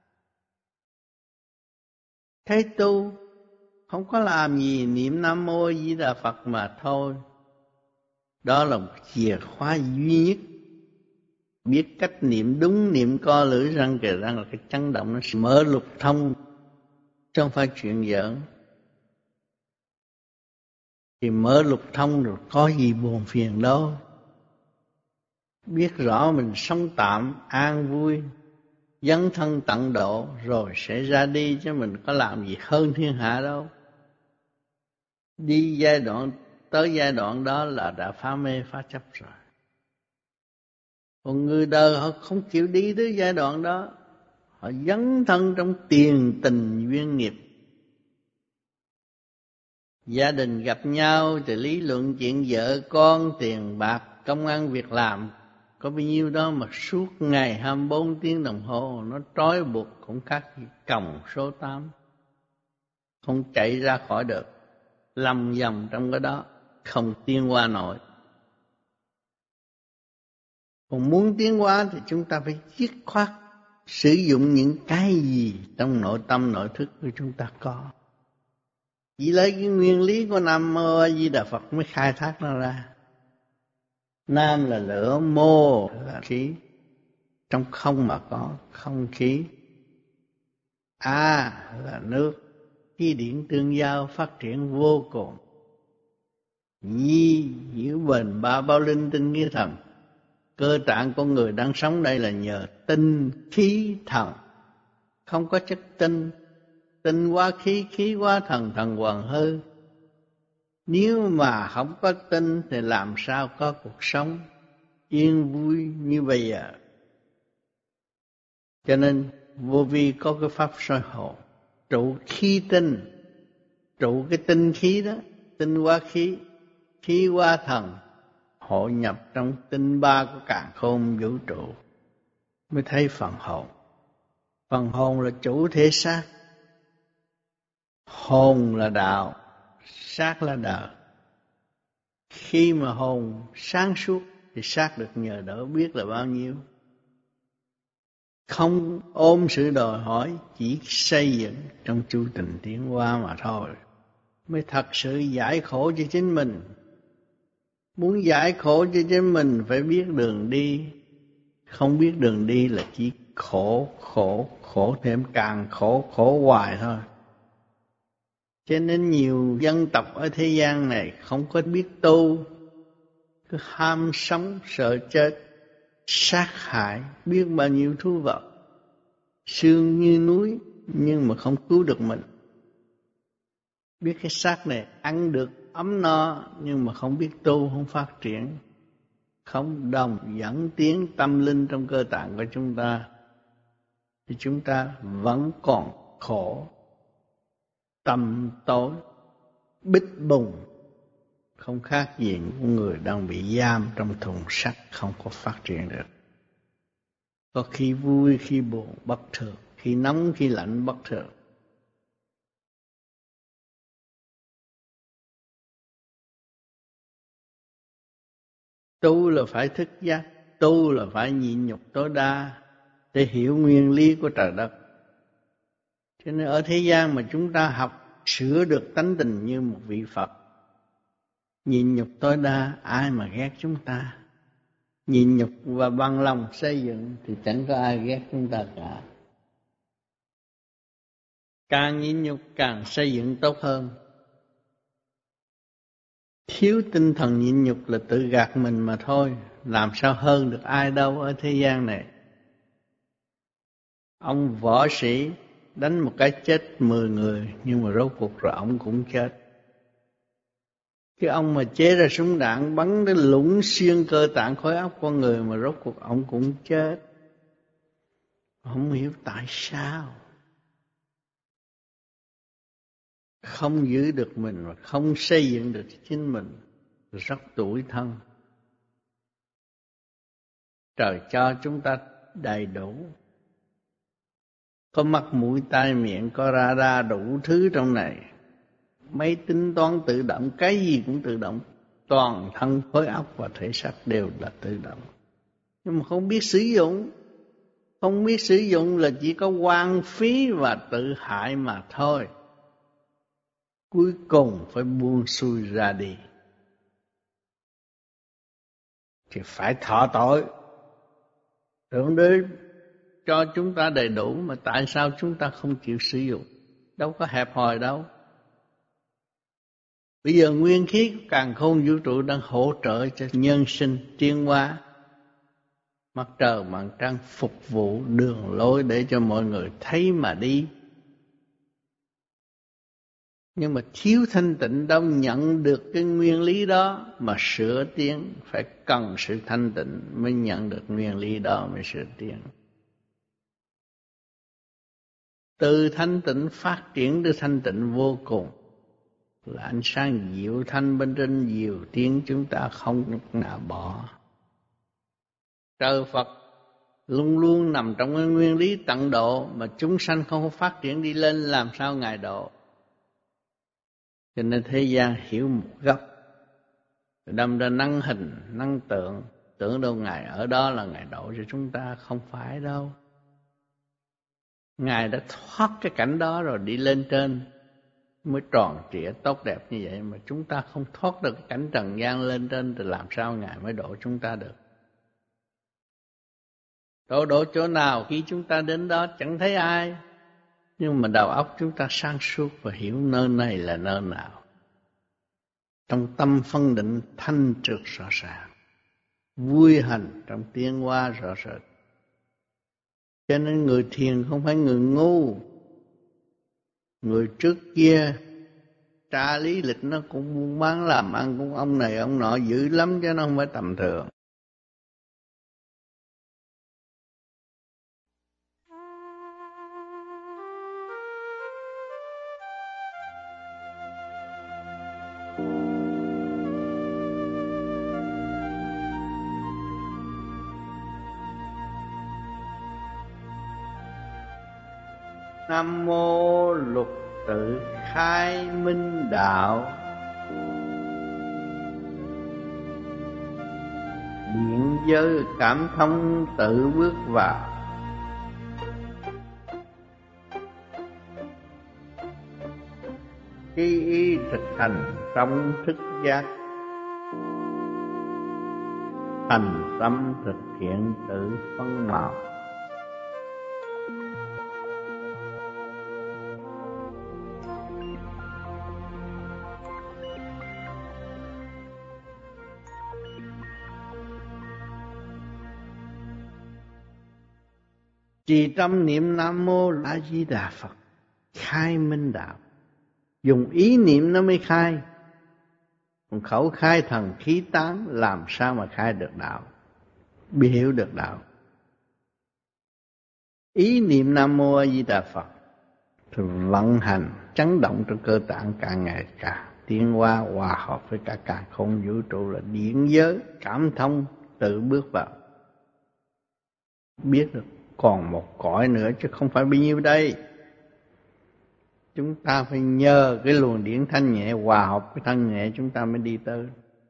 Thế tu không có làm gì, niệm Nam Mô Di Đà Phật mà thôi. Đó là một chìa khóa duy nhất. Biết cách niệm đúng, niệm co lưỡi răng kề răng là cái chấn động nó sẽ mở lục thông, chứ không phải chuyện giỡn. Thì mở lục thông rồi có gì buồn phiền đâu. Biết rõ mình sống tạm, an vui, dấn thân tận độ rồi sẽ ra đi, chứ mình có làm gì hơn thiên hạ đâu. Đi giai đoạn, tới giai đoạn đó là đã phá mê phá chấp rồi. Còn người đời họ không chịu đi tới giai đoạn đó, họ dấn thân trong tiền tình duyên nghiệp. Gia đình gặp nhau thì lý luận chuyện vợ con, tiền bạc, công ăn việc làm, có bao nhiêu đó mà suốt ngày 24 tiếng đồng hồ nó trói buộc cũng khác gì còng số 8. Không chạy ra khỏi được, lầm vòng trong cái đó, không tiến qua nổi. Còn muốn tiến hóa thì chúng ta phải dứt khoát sử dụng những cái gì trong nội tâm nội thức của chúng ta có. Chỉ lấy cái nguyên lý của Nam Mô A Di Đà Phật mới khai thác nó ra. Nam là lửa, mô là khí, trong không mà có không khí. A là nước, khí điển tương giao phát triển vô cùng. Nhi giữ bền ba bao linh tinh nghĩa thần. Cơ tạng con người đang sống đây là nhờ tinh khí thần. Không có chất tinh, tinh hóa khí, khí hóa thần, thần hoàn hư. Nếu mà không có tinh thì làm sao có cuộc sống yên vui như bây giờ. Cho nên vô vi có cái pháp soi hồn, trụ khí tinh, trụ cái tinh khí đó, tinh hóa khí, khí hóa thần, hội nhập trong tinh ba của càn khôn vũ trụ, mới thấy phần hồn. Phần hồn là chủ thể xác, Hồn là đạo, xác là đạo. Khi mà hồn sáng suốt thì xác được nhờ đỡ biết là bao nhiêu. Không ôm sự đòi hỏi, chỉ xây dựng trong chu trình tiến hóa mà thôi. Mới thật sự giải khổ cho chính mình. Muốn giải khổ cho chính mình phải biết đường đi. Không biết đường đi là chỉ khổ, khổ, khổ thêm càng khổ, khổ hoài thôi. Cho nên nhiều dân tộc ở thế gian này không có biết tu, cứ ham sống sợ chết, sát hại biết bao nhiêu thú vật, xương như núi nhưng mà không cứu được mình. Biết cái xác này ăn được ấm no nhưng mà không biết tu, không phát triển, không đồng dẫn tiến tâm linh trong cơ tạng của chúng ta, thì chúng ta vẫn còn khổ, tâm tối, bít bùng, không khác gì những người đang bị giam trong thùng sắt không có phát triển được. Có khi vui, khi buồn bất thường, khi nóng, khi lạnh bất thường. Tu là phải thức giác, tu là phải nhịn nhục tối đa để hiểu nguyên lý của trời đất. Cho nên ở thế gian mà chúng ta học sửa được tánh tình như một vị Phật, nhịn nhục tối đa, ai mà ghét chúng ta. Nhịn nhục và bằng lòng xây dựng thì chẳng có ai ghét chúng ta cả. Càng nhịn nhục càng xây dựng tốt hơn. Thiếu tinh thần nhịn nhục là tự gạt mình mà thôi, làm sao hơn được ai đâu ở thế gian này. Ông võ sĩ đánh một cái chết 10 người, nhưng mà rốt cuộc rồi ông cũng chết. Cái ông mà chế ra súng đạn bắn đến lũng xuyên cơ tạng khối óc con người mà rốt cuộc ông cũng chết. Không hiểu tại sao. Không giữ được mình và không xây dựng được chính mình, rất tủi thân. Trời cho chúng ta đầy đủ, có mắt mũi tai miệng, có radar đủ thứ trong này. Máy tính toán tự động, cái gì cũng tự động. Toàn thân khối óc và thể xác đều là tự động. Nhưng mà không biết sử dụng. Không biết sử dụng là chỉ có hoang phí và tự hại mà thôi. Cuối cùng phải buông xuôi ra đi. Thì phải thọ tội. Thượng Đế cho chúng ta đầy đủ mà tại sao chúng ta không chịu sử dụng? Đâu có hẹp hòi đâu. Bây giờ nguyên khí của càn khôn vũ trụ đang hỗ trợ cho nhân sinh tiến hóa. Mặt trời mặt trăng phục vụ đường lối để cho mọi người thấy mà đi. Nhưng mà thiếu thanh tịnh đâu nhận được cái nguyên lý đó mà sửa tiến. Phải cần sự thanh tịnh mới nhận được nguyên lý đó mới sửa tiến. Từ thanh tịnh phát triển đến thanh tịnh vô cùng. Là ánh sáng diệu thanh bên trên diệu tiếng chúng ta không lúc nào bỏ. Trời Phật luôn luôn nằm trong cái nguyên lý tận độ mà chúng sanh không có phát triển đi lên làm sao Ngài độ. Cho nên thế gian hiểu một góc, đâm ra năng hình, năng tượng, tưởng đâu Ngài ở đó là Ngài độ cho chúng ta, không phải đâu. Ngài đã thoát cái cảnh đó rồi đi lên trên mới tròn trịa tốt đẹp như vậy, mà chúng ta không thoát được cái cảnh trần gian lên trên thì làm sao Ngài mới độ chúng ta được. Độ chỗ nào khi chúng ta đến đó chẳng thấy ai, nhưng mà đầu óc chúng ta sáng suốt và hiểu nơi này là nơi nào. Trong tâm phân định thanh trực rõ ràng, vui hành trong tiến hóa rõ rệt. Cho nên người thiền không phải người ngu. Người trước kia tra lý lịch nó cũng buôn bán làm ăn, cũng ông này ông nọ dữ lắm chứ nó không phải tầm thường. Nam mô Lục tự khai minh đạo. Điện giới cảm thông tự bước vào. Khi y thực hành trong thức giác, thành tâm thực hiện tự phân màu. Trì tâm niệm Nam Mô A Di Đà Phật, khai minh đạo. Dùng ý niệm nó mới khai. Còn khẩu khai thần khí tán làm sao mà khai được đạo, biết hiểu được đạo. Ý niệm Nam Mô A Di Đà Phật thì vận hành chấn động trong cơ tạng càng ngày càng tiến hóa, hòa hợp với cả càn khôn vũ trụ, là điển giới cảm thông tự bước vào. Biết được còn một cõi nữa chứ không phải bấy nhiêu đây. Chúng ta phải nhờ cái luồng điển thanh nhẹ hòa hợp với thân nhẹ chúng ta mới đi tới.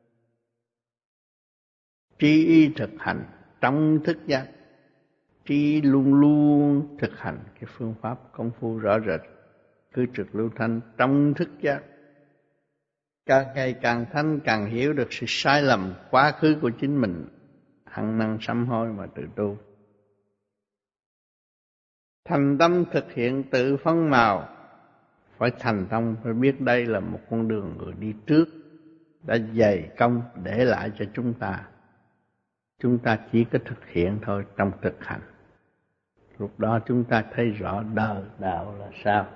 Trí y thực hành trong thức giác. Trí luôn luôn thực hành cái phương pháp công phu rõ rệt, cứ trực lưu thanh trong thức giác. Càng ngày càng thanh, càng hiểu được sự sai lầm quá khứ của chính mình, hằng năng sám hối mà tự tu. Thành tâm thực hiện tự phân màu. Phải thành tâm, phải biết đây là một con đường người đi trước đã dày công để lại cho chúng ta. Chúng ta chỉ có thực hiện thôi trong thực hành. Lúc đó chúng ta thấy rõ đời đạo là sao.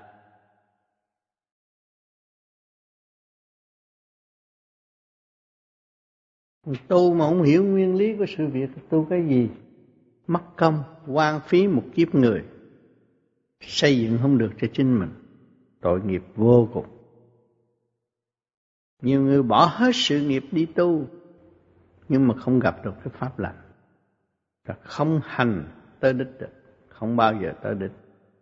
Tu mà không hiểu nguyên lý của sự việc, tu cái gì? Mất công, hoang phí một kiếp người, xây dựng không được cho chính mình, tội nghiệp vô cùng. Nhiều người bỏ hết sự nghiệp đi tu, nhưng mà không gặp được cái pháp lành, và không hành tới đích được, không bao giờ tới đích.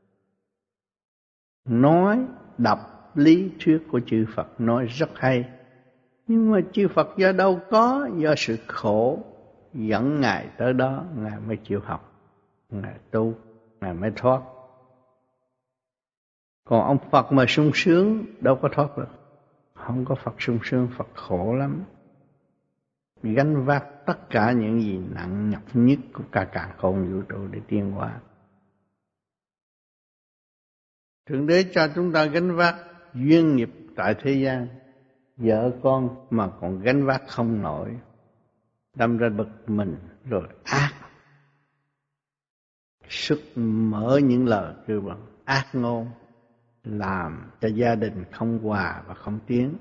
Nói, đọc lý thuyết của chư Phật nói rất hay, nhưng mà chư Phật do đâu có, do sự khổ dẫn Ngài tới đó, Ngài mới chịu học, Ngài tu, Ngài mới thoát. Còn ông Phật mà sung sướng đâu có thoát được. Không có Phật sung sướng, Phật khổ lắm, gánh vác tất cả những gì nặng nhọc nhất của cả càn khôn vũ trụ để tiến hóa. Thượng Đế cho chúng ta gánh vác duyên nghiệp tại thế gian, vợ con mà còn gánh vác không nổi, đâm ra bực mình rồi ác, sức mở những lời kêu bằng ác ngôn, làm cho gia đình không hòa và không tiến.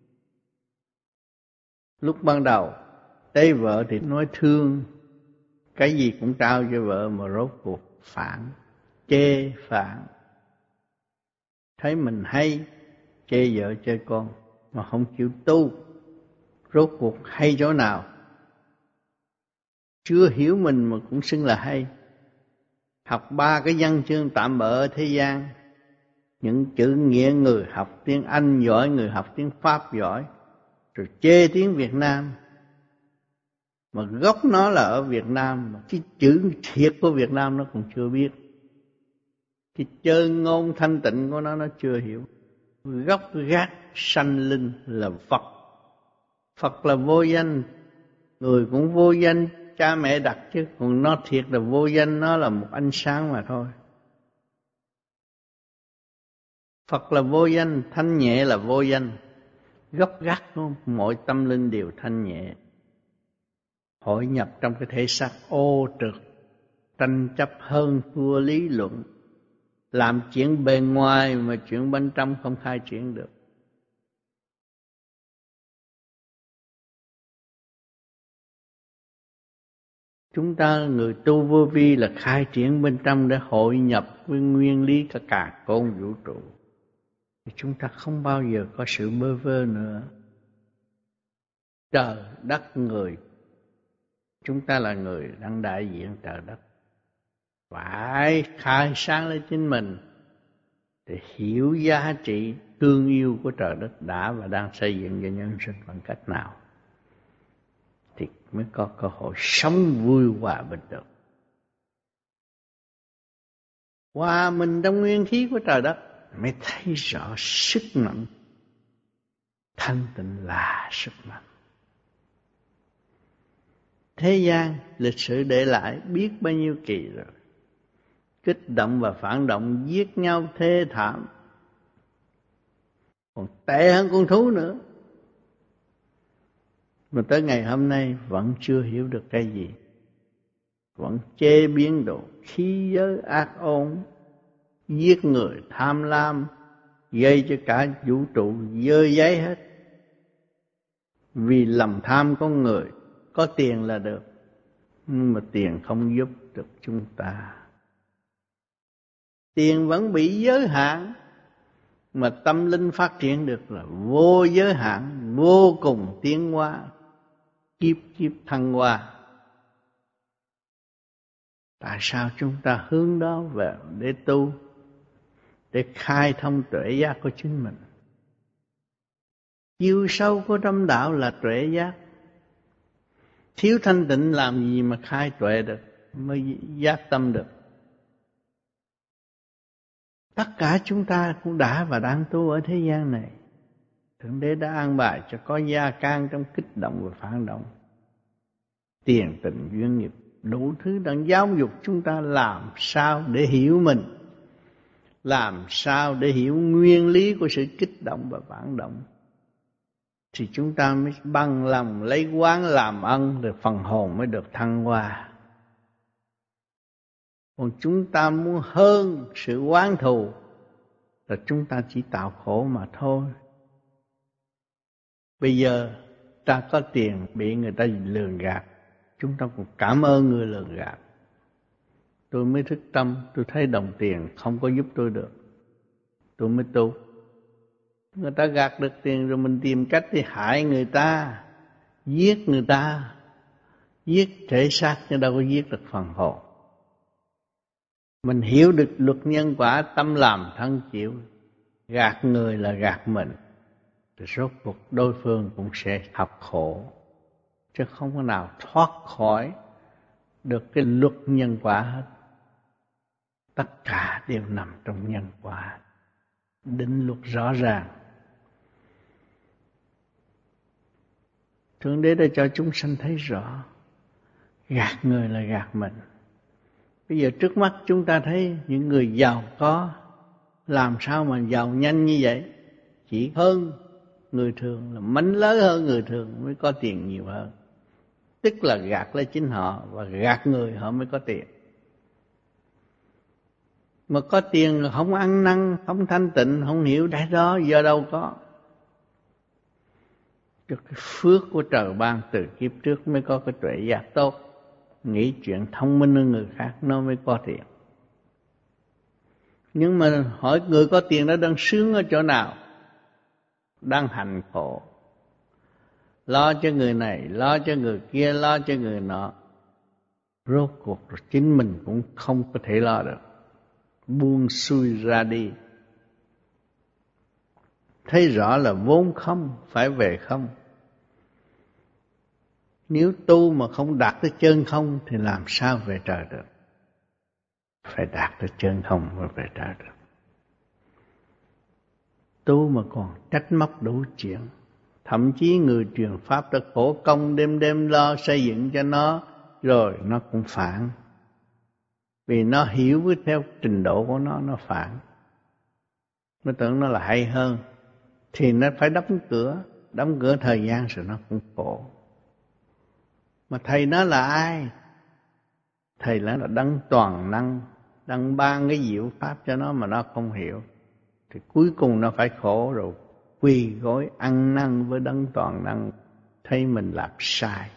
Lúc ban đầu lấy vợ thì nói thương, cái gì cũng trao cho vợ, mà rốt cuộc phản, chê phản. Thấy mình hay, chê vợ chê con, mà không chịu tu. Rốt cuộc hay chỗ nào? Chưa hiểu mình mà cũng xưng là hay. Học 3 cái văn chương tạm bợ ở thế gian, những chữ nghĩa người học tiếng Anh giỏi, người học tiếng Pháp giỏi, rồi chê tiếng Việt Nam. Mà gốc nó là ở Việt Nam, mà cái chữ thiệt của Việt Nam nó còn chưa biết. Cái chân ngôn thanh tịnh của nó chưa hiểu. Gốc gác sanh linh là Phật. Phật là vô danh, người cũng vô danh, cha mẹ đặt chứ, còn nó thiệt là vô danh, nó là một ánh sáng mà thôi. Phật là vô danh, thanh nhẹ là vô danh. Gốc gác của mọi tâm linh đều thanh nhẹ. Hội nhập trong cái thể xác ô trực, tranh chấp hơn thua lý luận, làm chuyện bề ngoài mà chuyện bên trong không khai triển được. Chúng ta người tu vô vi là khai triển bên trong để hội nhập với nguyên lý cả càn khôn vũ trụ. Thì chúng ta không bao giờ có sự bơ vơ nữa. Trời đất người, chúng ta là người đang đại diện trời đất, phải khai sáng lên chính mình, để hiểu giá trị thương yêu của trời đất đã và đang xây dựng cho nhân sinh bằng cách nào, thì mới có cơ hội sống vui hòa bình được. Hòa mình trong nguyên khí của trời đất mới thấy rõ sức mạnh thanh tịnh là sức mạnh. Thế gian lịch sử để lại biết bao nhiêu kỳ rồi, kích động và phản động giết nhau thê thảm, còn tệ hơn con thú nữa. Mà tới ngày hôm nay vẫn chưa hiểu được cái gì, vẫn chê biến độ khí giới ác ôn, giết người tham lam, gây cho cả vũ trụ dơ giấy hết. Vì lòng tham con người, có tiền là được, nhưng mà tiền không giúp được chúng ta. Tiền vẫn bị giới hạn, mà tâm linh phát triển được là vô giới hạn, vô cùng tiến hóa, kiếp kiếp thăng hoa. Tại sao chúng ta hướng đó về để tu, để khai thông tuệ giác của chính mình? Chiều sâu của tâm đạo là tuệ giác. Thiếu thanh tịnh làm gì mà khai tuệ được, mới giác tâm được. Tất cả chúng ta cũng đã và đang tu ở thế gian này. Thượng Đế đã an bài cho có gia can trong kích động và phản động. Tiền tình duyên nghiệp, đủ thứ đang giáo dục chúng ta làm sao để hiểu mình, làm sao để hiểu nguyên lý của sự kích động và phản động, thì chúng ta mới bằng lòng lấy quán làm ân, rồi phần hồn mới được thăng hoa. Còn chúng ta muốn hơn sự oán thù là chúng ta chỉ tạo khổ mà thôi. Bây giờ ta có tiền bị người ta lường gạt, chúng ta cũng cảm ơn người lường gạt. Tôi mới thức tâm, tôi thấy đồng tiền không có giúp tôi được, tôi mới tu. Người ta gạt được tiền rồi mình tìm cách để hại người ta, giết người ta. Giết thể xác nhưng đâu có giết được phần hồn. Mình hiểu được luật nhân quả, tâm làm thân chịu. Gạt người là gạt mình, rồi rốt cuộc đối phương cũng sẽ học khổ, chứ không có nào thoát khỏi được cái luật nhân quả hết. Tất cả đều nằm trong nhân quả, định luật rõ ràng. Thượng Đế đã cho chúng sanh thấy rõ, gạt người là gạt mình. Bây giờ trước mắt chúng ta thấy những người giàu có, làm sao mà giàu nhanh như vậy? Chỉ hơn người thường, là mánh lớn hơn người thường mới có tiền nhiều hơn. Tức là gạt lấy chính họ và gạt người họ mới có tiền. Mà có tiền là không ăn năn, không thanh tịnh, không hiểu cái đó do đâu có. Cái phước của trời ban từ kiếp trước mới có cái tuệ giác tốt, nghĩ chuyện thông minh hơn người khác nó mới có tiền. Nhưng mà hỏi người có tiền đó đang sướng ở chỗ nào? Đang hành khổ, lo cho người này, lo cho người kia, lo cho người nọ. Rốt cuộc rồi chính mình cũng không có thể lo được, buông xuôi ra đi. Thấy rõ là vốn không, phải về không. Nếu tu mà không đạt tới chân không thì làm sao về trời được? Phải đạt tới chân không mới về trời được. Tu mà còn trách móc đủ chuyện. Thậm chí người truyền pháp đã khổ công đêm đêm lo xây dựng cho nó, rồi nó cũng phản. Vì nó hiểu với theo trình độ của nó phản. Nó tưởng nó là hay hơn, thì nó phải đóng cửa thời gian rồi nó cũng khổ. Mà thầy nó là ai? Thầy nó là đấng toàn năng, đấng ban cái diệu pháp cho nó mà nó không hiểu, thì cuối cùng nó phải khổ rồi quỳ gối ăn năn với đấng toàn năng, thấy mình làm sai.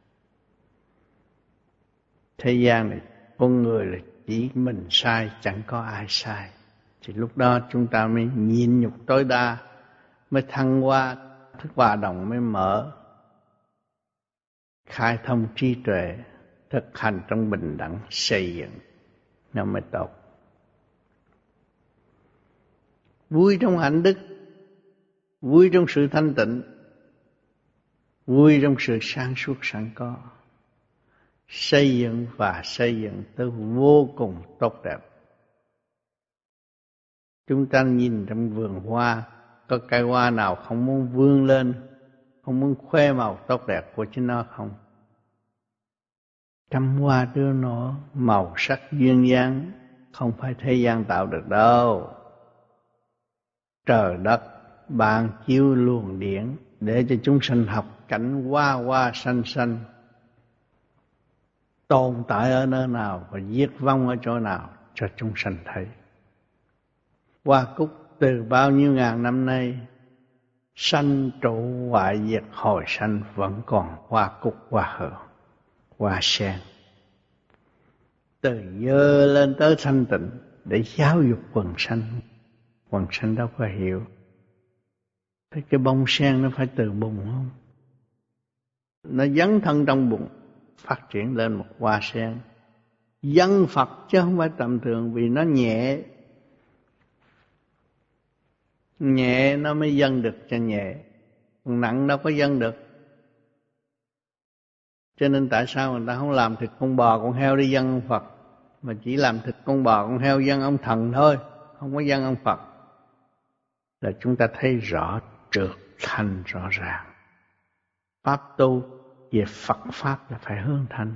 Thế gian này con người là chỉ mình sai, chẳng có ai sai. Thì lúc đó chúng ta mới nhịn nhục tối đa, mới thăng hoa, thức hòa đồng mới mở, khai thông trí tuệ, thực hành trong bình đẳng xây dựng, nó mới tốt. vui trong hạnh đức, vui trong sự thanh tịnh, vui trong sự sáng suốt sẵn có, xây dựng và xây dựng tới vô cùng tốt đẹp. Chúng ta nhìn trong vườn hoa, có cây hoa nào không muốn vươn lên, không muốn khoe màu tốt đẹp của chính nó không? Trăm hoa đưa nở, màu sắc duyên dáng, không phải thế gian tạo được đâu. Trời đất ban chiếu luồng điển để cho chúng sanh học cảnh hoa hoa xanh xanh, tồn tại ở nơi nào và diệt vong ở chỗ nào cho chúng sanh thấy. Hoa cúc từ bao nhiêu ngàn năm nay sanh trụ hoại diệt hồi sanh vẫn còn hoa cúc, hoa hường, hoa sen. Từ giờ lên tới thanh tịnh để giáo dục quần sanh. Quần sanh đâu có hiểu. Thế cái bông sen nó phải từ bùn không? Nó dấn thân trong bùn, phát triển lên một hoa sen. Dân Phật chứ không phải tầm thường, vì nó nhẹ. Nhẹ nó mới dâng được cho nhẹ, còn nặng đâu có dâng được. Cho nên tại sao người ta không làm thịt con bò con heo đi dâng ông Phật, mà chỉ làm thịt con bò con heo dâng ông thần thôi, không có dâng ông Phật? Là chúng ta thấy rõ trượt thanh rõ ràng. Pháp tu về Phật Pháp là phải hướng thanh.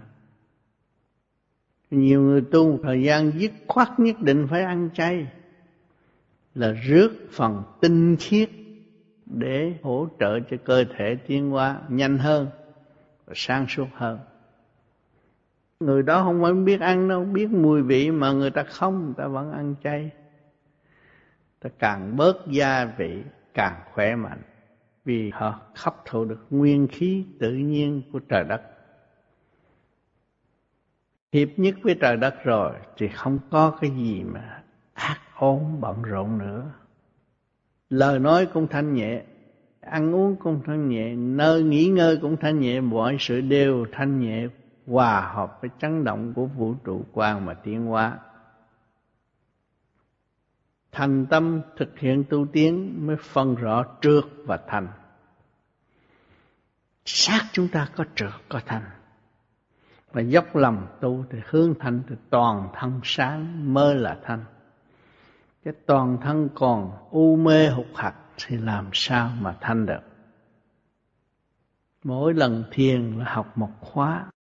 Nhiều người tu thời gian dứt khoát nhất định phải ăn chay, là rước phần tinh khiết để hỗ trợ cho cơ thể tiến hóa nhanh hơn và sáng suốt hơn. Người đó không phải biết ăn đâu, biết mùi vị mà người ta không, người ta vẫn ăn chay. Ta càng bớt gia vị càng khỏe mạnh, vì họ hấp thụ được nguyên khí tự nhiên của trời đất. Hiệp nhất với trời đất rồi thì không có cái gì mà ác ôn bận rộn nữa. Lời nói cũng thanh nhẹ, ăn uống cũng thanh nhẹ, nơi nghỉ ngơi cũng thanh nhẹ, mọi sự đều thanh nhẹ, hòa hợp với chấn động của vũ trụ quang mà tiến hóa. Thành tâm thực hiện tu tiến mới phân rõ trượt và thanh. Xác chúng ta có trượt có thanh, và dốc lòng tu thì hướng thanh, thì toàn thân sáng mới là thanh. Cái toàn thân còn u mê hụt hặc thì làm sao mà thanh được? Mỗi lần thiền là học một khóa,